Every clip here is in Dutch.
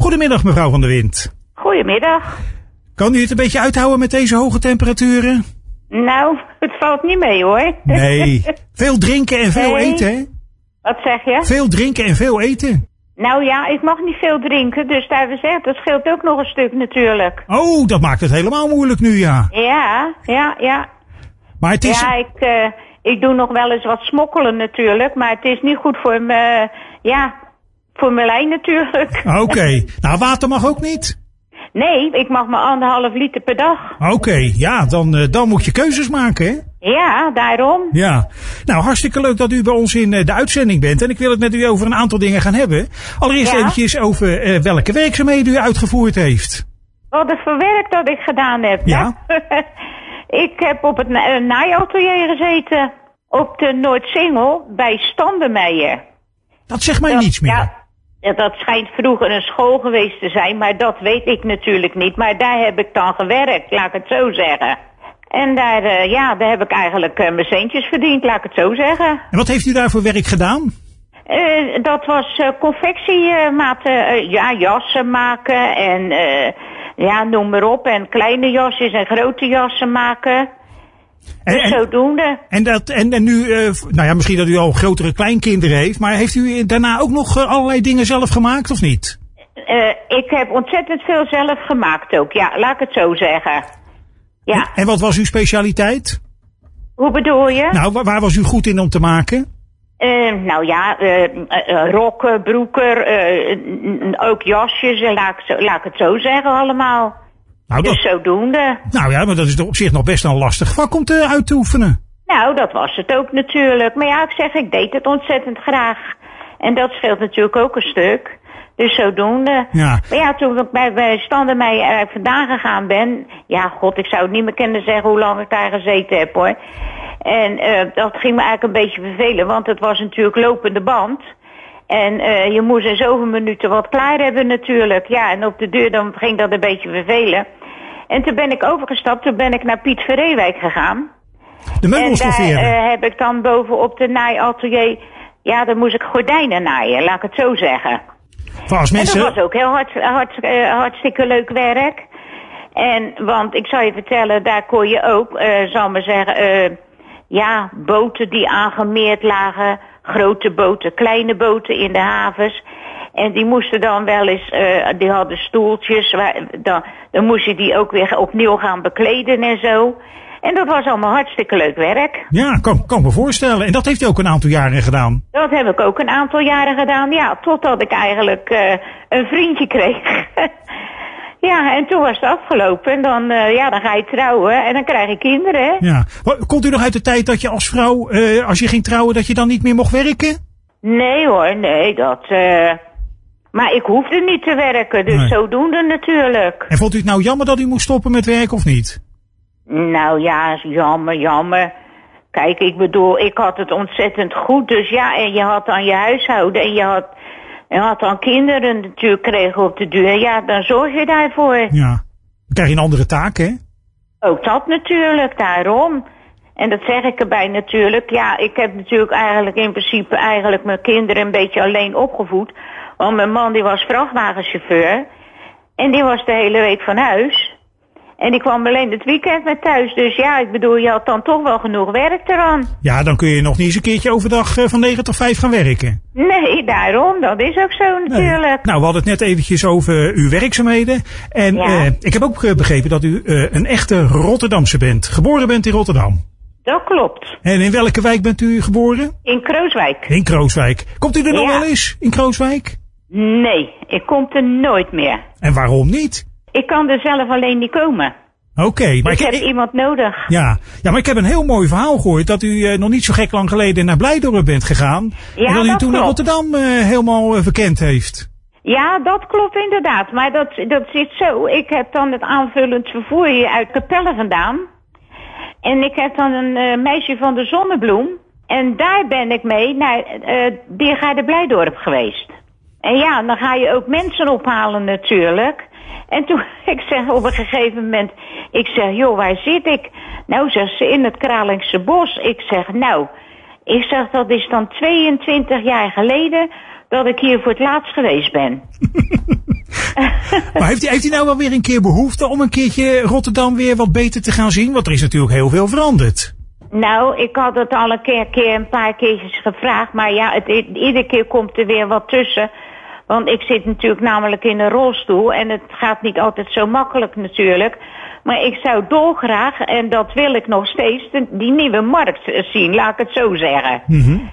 Goedemiddag, mevrouw Van der Wind. Goedemiddag. Kan u het een beetje uithouden met deze hoge temperaturen? Nou, het valt niet mee hoor. Nee, veel drinken en veel eten, hè? Wat zeg je? Veel drinken en veel eten. Nou ja, ik mag niet veel drinken, dus daar we zeggen, dat scheelt ook nog een stuk natuurlijk. Oh, dat maakt het helemaal moeilijk nu, ja. Ja. Maar het is... Ja, ik doe nog wel eens wat smokkelen natuurlijk, maar het is niet goed voor me, voor mijn lijn natuurlijk. Oké. Nou, water mag ook niet? Nee, ik mag maar 1,5 liter per dag. Oké, ja, dan moet je keuzes maken, hè? Ja, daarom. Ja. Nou, hartstikke leuk dat u bij ons in de uitzending bent. En ik wil het met u over een aantal dingen gaan hebben. Allereerst eventjes over welke werkzaamheden u uitgevoerd heeft. Wat voor werk dat ik gedaan heb. Ja. Ik heb op het naaiatelier gezeten. Op de Noordsingel bij Standemeijer. Dat zegt mij niets meer. Ja, dat schijnt vroeger een school geweest te zijn, maar dat weet ik natuurlijk niet. Maar daar heb ik dan gewerkt, laat ik het zo zeggen. En daar heb ik eigenlijk mijn centjes verdiend, laat ik het zo zeggen. En wat heeft u daar voor werk gedaan? Dat was confectiematen, jassen maken en noem maar op. En kleine jasjes en grote jassen maken. Dus zodoende. En nu, misschien dat u al grotere kleinkinderen heeft, maar heeft u daarna ook nog allerlei dingen zelf gemaakt of niet? Ik heb ontzettend veel zelf gemaakt ook, ja, laat ik het zo zeggen. Ja. En wat was uw specialiteit? Hoe bedoel je? Nou, waar was u goed in om te maken? Rokken, broeken, ook jasjes, laat ik het zo zeggen allemaal. Nou, dus zodoende. Nou ja, maar dat is op zich nog best een lastig vak om uit te oefenen. Nou, dat was het ook natuurlijk. Maar ja, ik deed het ontzettend graag. En dat scheelt natuurlijk ook een stuk. Dus zodoende. Ja. Maar ja, toen ik bij Standemeijer vandaan gegaan ben. Ja, god, ik zou het niet meer kunnen zeggen hoe lang ik daar gezeten heb hoor. En dat ging me eigenlijk een beetje vervelen. Want het was natuurlijk lopende band. En je moest in zoveel minuten wat klaar hebben natuurlijk. Ja, en op de deur dan ging dat een beetje vervelen. En toen ben ik overgestapt. Toen ben ik naar Piet Verreewijk gegaan. De meubelstofferen. En daar heb ik dan bovenop de naaiatelier. Ja, dan moest ik gordijnen naaien, laat ik het zo zeggen. Als mensen... En dat was ook heel hartstikke leuk werk. Want ik zal je vertellen, daar kon je ook, zal maar zeggen, boten die aangemeerd lagen. Grote boten, kleine boten in de havens. En die moesten dan wel eens, die hadden stoeltjes. Dan moest je die ook weer opnieuw gaan bekleden en zo. En dat was allemaal hartstikke leuk werk. Ja, kan me voorstellen. En dat heeft u ook een aantal jaren gedaan? Dat heb ik ook een aantal jaren gedaan, ja. Totdat ik eigenlijk een vriendje kreeg. Ja, en toen was het afgelopen. En dan ga je trouwen en dan krijg je kinderen, hè. Ja. Komt u nog uit de tijd dat je als vrouw, als je ging trouwen, dat je dan niet meer mocht werken? Nee hoor, nee, maar ik hoefde niet te werken, dus zodoende natuurlijk. En vond u het nou jammer dat u moest stoppen met werken of niet? Nou ja, jammer. Kijk, ik bedoel, ik had het ontzettend goed. Dus ja, en je had dan je huishouden en je had dan kinderen natuurlijk kregen op de duur. Ja, dan zorg je daarvoor. Ja, dan krijg je een andere taak, hè? Ook dat natuurlijk, daarom. En dat zeg ik erbij natuurlijk. Ja, ik heb natuurlijk eigenlijk in principe mijn kinderen een beetje alleen opgevoed. Want mijn man die was vrachtwagenchauffeur. En die was de hele week van huis. En die kwam alleen het weekend met thuis. Dus ja, ik bedoel, je had dan toch wel genoeg werk eraan. Ja, dan kun je nog niet eens een keertje overdag van 9 tot 5 gaan werken. Nee, daarom. Dat is ook zo natuurlijk. Nee. Nou, we hadden het net eventjes over uw werkzaamheden. En ik heb ook begrepen dat u een echte Rotterdamse bent. Geboren bent in Rotterdam. Dat klopt. En in welke wijk bent u geboren? In Krooswijk. In Krooswijk. Komt u er nog wel eens in Krooswijk? Nee, ik kom er nooit meer. En waarom niet? Ik kan er zelf alleen niet komen. Oké, maar ik heb iemand nodig. Ja, maar ik heb een heel mooi verhaal gehoord dat u nog niet zo gek lang geleden naar Blijdorp bent gegaan. Ja, en dat u toen klopt. in Rotterdam helemaal verkend heeft. Ja, dat klopt inderdaad. Maar dat zit zo. Ik heb dan het aanvullend vervoer hier uit Capelle vandaan. En ik heb dan een meisje van de Zonnebloem. En daar ben ik mee naar Diergaarde Blijdorp geweest. En ja, dan ga je ook mensen ophalen natuurlijk. En toen, ik zeg op een gegeven moment, joh, waar zit ik? Nou, zegt ze, in het Kralingse Bos. Ik zeg, dat is dan 22 jaar geleden dat ik hier voor het laatst geweest ben. Maar heeft hij nou wel weer een keer behoefte om een keertje Rotterdam weer wat beter te gaan zien? Want er is natuurlijk heel veel veranderd. Nou, ik had het al een paar keertjes gevraagd. Maar ja, iedere keer komt er weer wat tussen. Want ik zit natuurlijk namelijk in een rolstoel. En het gaat niet altijd zo makkelijk natuurlijk. Maar ik zou dolgraag, en dat wil ik nog steeds, die nieuwe markt zien. Laat ik het zo zeggen. Mm-hmm.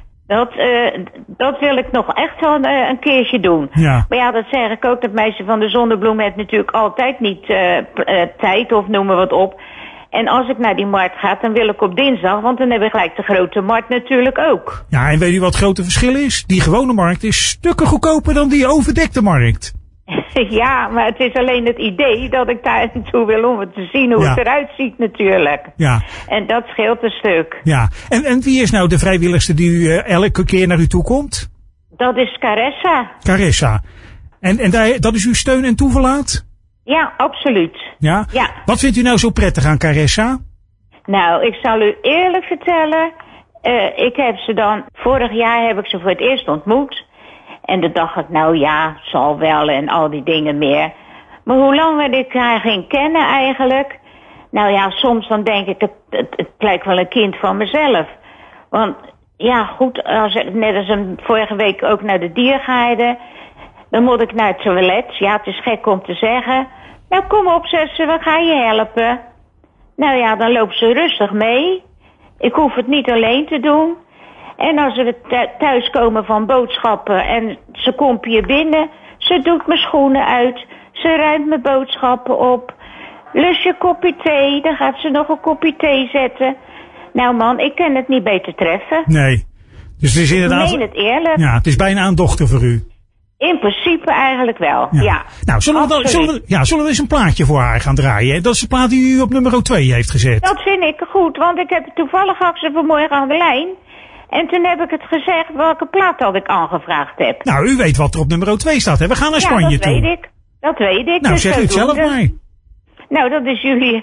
Dat wil ik nog echt wel een keertje doen. Ja. Maar ja, dat zeg ik ook. Dat meisje van de Zonnebloem heeft natuurlijk altijd niet tijd of noem maar wat op. En als ik naar die markt ga, dan wil ik op dinsdag. Want dan hebben we gelijk de grote markt natuurlijk ook. Ja, en weet u wat het grote verschil is? Die gewone markt is stukken goedkoper dan die overdekte markt. Ja, maar het is alleen het idee dat ik daar naartoe wil om het te zien hoe het eruit ziet natuurlijk. Ja. En dat scheelt een stuk. Ja, en wie is nou de vrijwilligste die u elke keer naar u toe komt? Dat is Caressa. Caressa. En dat is uw steun en toeverlaat? Ja, absoluut. Ja? Ja. Wat vindt u nou zo prettig aan Caressa? Nou, ik zal u eerlijk vertellen. Ik heb ze dan, vorig jaar heb ik ze voor het eerst ontmoet. En dan dacht ik, nou ja, zal wel en al die dingen meer. Maar hoe langer ik haar ging kennen eigenlijk. Nou ja, soms dan denk ik, het lijkt wel een kind van mezelf. Want ja, goed, net als vorige week ook naar de diergaarde. Dan moet ik naar het toilet. Ja, het is gek om te zeggen. Nou, kom op, zussen, we gaan je helpen. Nou ja, dan loopt ze rustig mee. Ik hoef het niet alleen te doen. En als we thuiskomen van boodschappen en ze komt hier binnen, ze doet mijn schoenen uit, ze ruimt mijn boodschappen op. Lust je een kopje thee, dan gaat ze nog een kopje thee zetten. Nou man, ik kan het niet beter treffen. Nee. Dus het is inderdaad... Ik meen het eerlijk. Ja, het is bijna een dochter voor u. In principe eigenlijk wel, ja. Nou, zullen we eens een plaatje voor haar gaan draaien? Dat is de plaat die u op nummer 2 heeft gezet. Dat vind ik goed, want ik heb toevallig ze vanmorgen aan de lijn. En toen heb ik het gezegd welke plaat dat ik aangevraagd heb. Nou, u weet wat er op nummer 2 staat, hè? We gaan naar Spanje toe. Ja, dat weet ik. Nou, dus zeg u het zelf maar. Nou, dat is jullie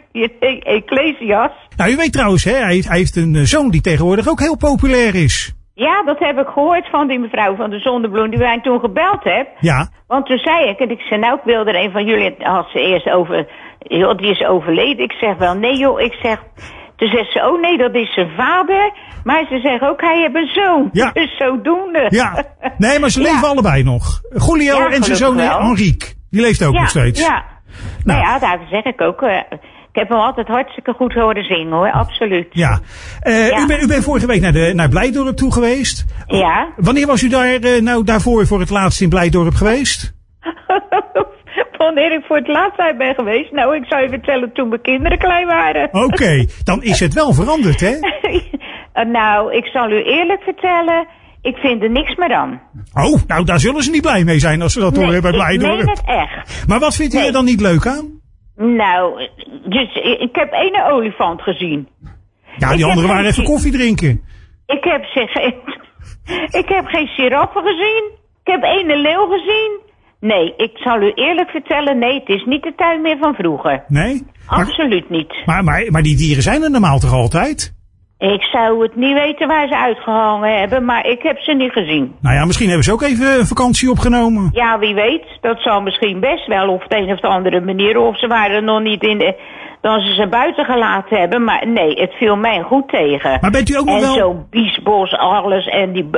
Ecclesias. Nou, u weet trouwens, hè, hij heeft een zoon die tegenwoordig ook heel populair is. Ja, dat heb ik gehoord van die mevrouw van de Zonnebloem die wij toen gebeld heb. Ja. Want toen zei ik, en ik zei, nou, ik wilde er een van jullie, had ze eerst over, joh, die is overleden. Ik zeg wel, nee joh, ik zeg... Toen zegt ze, oh nee, dat is zijn vader. Maar ze zegt ook, hij heeft een zoon. Ja. Dus zodoende. Ja. Nee, maar ze leven allebei nog. Julio en zijn zoon Henrique. Die leeft ook nog steeds. Ja. Nou ja, daar zeg ik ook. Ik heb hem altijd hartstikke goed horen zingen hoor, absoluut. Ja. U bent vorige week naar Blijdorp toe geweest. Ja. Wanneer was u daarvoor voor het laatst in Blijdorp geweest? Wanneer ik voor het laatst uit ben geweest? Nou, ik zou je vertellen toen mijn kinderen klein waren. Oké, dan is het wel veranderd, hè? Nou, ik zal u eerlijk vertellen, ik vind er niks meer aan. Oh, nou daar zullen ze niet blij mee zijn als ze dat horen bij Blijdorp. Ik meen het echt. Maar wat vindt u er dan niet leuk aan? Nou, dus ik heb één olifant gezien. Ja, die anderen waren even koffie drinken. Ik heb geen giraffen gezien. Ik heb één leeuw gezien. Nee, ik zal u eerlijk vertellen, nee, het is niet de tuin meer van vroeger. Nee? Absoluut niet. Maar die dieren zijn er normaal toch altijd? Ik zou het niet weten waar ze uitgehangen hebben, maar ik heb ze niet gezien. Nou ja, misschien hebben ze ook even een vakantie opgenomen. Ja, wie weet. Dat zal misschien best wel op de een of de andere manier. Of ze waren nog niet dan ze buiten gelaten hebben. Maar nee, het viel mij goed tegen. Maar bent u ook nog wel... En zo'n biesbos, alles en die...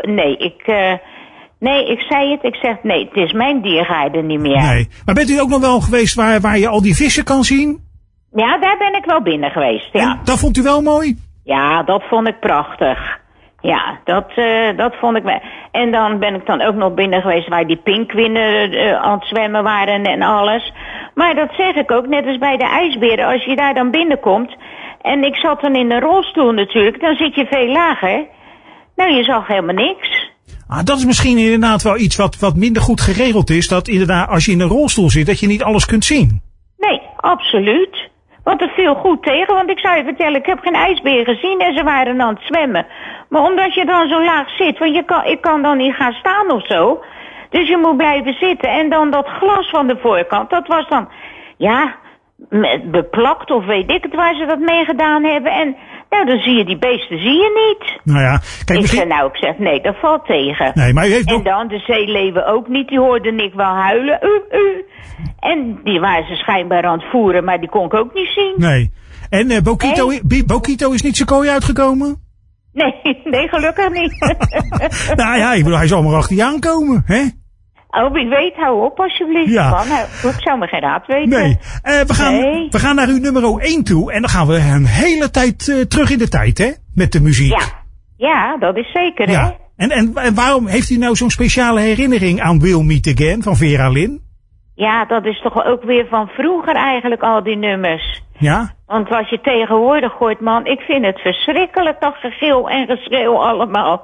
Nee, ik zei het. Ik zeg, nee, het is mijn diergaarde niet meer. Nee. Maar bent u ook nog wel geweest waar je al die vissen kan zien? Ja, daar ben ik wel binnen geweest, ja. En dat vond u wel mooi? Ja, dat vond ik prachtig. Ja, dat vond ik wel. En dan ben ik dan ook nog binnen geweest waar die pinguïnen aan het zwemmen waren en alles. Maar dat zeg ik ook, net als bij de ijsberen. Als je daar dan binnenkomt, en ik zat dan in een rolstoel natuurlijk, dan zit je veel lager. Nou, je zag helemaal niks. Ah, dat is misschien inderdaad wel iets wat minder goed geregeld is. Dat inderdaad, als je in een rolstoel zit, dat je niet alles kunt zien. Nee, absoluut. Want het viel goed tegen, want ik zou je vertellen, ik heb geen ijsbeer gezien en ze waren aan het zwemmen. Maar omdat je dan zo laag zit, want ik kan dan niet gaan staan of zo. Dus je moet blijven zitten. En dan dat glas van de voorkant, dat was dan, ja, beplakt of weet ik het waar ze dat mee gedaan hebben. En nou, dan zie je die beesten niet. Nou ja, kijk, ik zeg, nee, dat valt tegen. Nee, maar u heeft en dan de zeeleeuwen ook niet, die hoorden ik wel huilen. En die waren ze schijnbaar aan het voeren, maar die kon ik ook niet zien. Nee. En Bokito is niet zijn kooi uitgekomen? Nee, gelukkig niet. Nou ja, ik bedoel, hij zal maar achter je aankomen, hè? Oh, wie weet, hou op alsjeblieft. Ja. Ik zou me geen raad weten. Nee. We gaan naar uw nummer 1 toe. En dan gaan we een hele tijd terug in de tijd, hè? Met de muziek. Ja, dat is zeker, ja. Hè? En waarom heeft u nou zo'n speciale herinnering aan We'll Meet Again van Vera Lynn? Ja, dat is toch ook weer van vroeger eigenlijk, al die nummers. Ja? Want wat je tegenwoordig hoort, man, ik vind het verschrikkelijk, dat gegil en geschreeuw allemaal.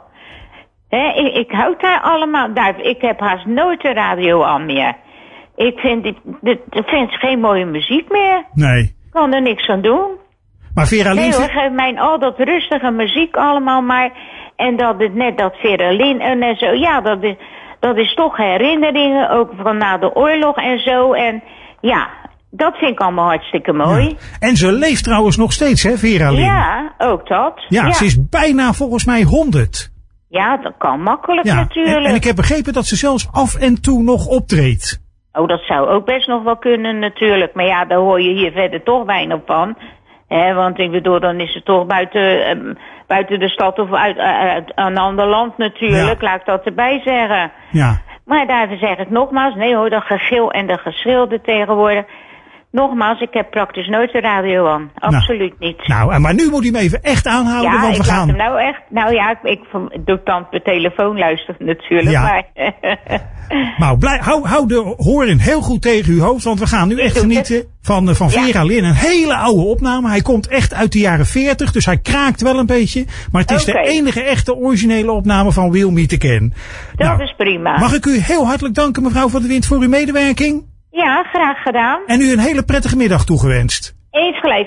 Ik houd daar allemaal, ik heb haast nooit de radio aan meer. Ik vind geen mooie muziek meer. Nee. Ik kan er niks aan doen. Maar Vera Lynn... Nee hoor, geef mij al dat rustige muziek allemaal maar. En dat Vera Lynn en zo, ja, dat is toch herinneringen, ook van na de oorlog en zo. En ja, dat vind ik allemaal hartstikke mooi. Ja. En ze leeft trouwens nog steeds, hè, Vera Lynn? Ja, ook dat. Ja, ze is bijna volgens mij 100. Ja, dat kan makkelijk natuurlijk. En ik heb begrepen dat ze zelfs af en toe nog optreedt. Oh, dat zou ook best nog wel kunnen natuurlijk. Maar ja, daar hoor je hier verder toch weinig van. Want ik bedoel, dan is het toch buiten de stad of uit een ander land natuurlijk. Ja. Laat ik dat erbij zeggen. Ja. Maar daarvoor zeg ik nogmaals, nee hoor, dat gegil en de geschreeuwde tegenwoordig. Nogmaals, ik heb praktisch nooit de radio aan. Absoluut niet. Nou, maar nu moet u hem even echt aanhouden, ja, want we gaan... hem nou echt... Nou ja, ik doe dan op de telefoon luisteren natuurlijk, ja. Maar... Nou, hou de horen heel goed tegen uw hoofd, want we gaan nu echt genieten van Vera Lynn. Een hele oude opname. Hij komt echt uit de jaren 40, dus hij kraakt wel een beetje. Maar het is de enige echte originele opname van We'll Meet Again. Dat is prima. Mag ik u heel hartelijk danken, mevrouw Van der Wind, voor uw medewerking? Ja, graag gedaan. En u een hele prettige middag toegewenst. Eens gelijk.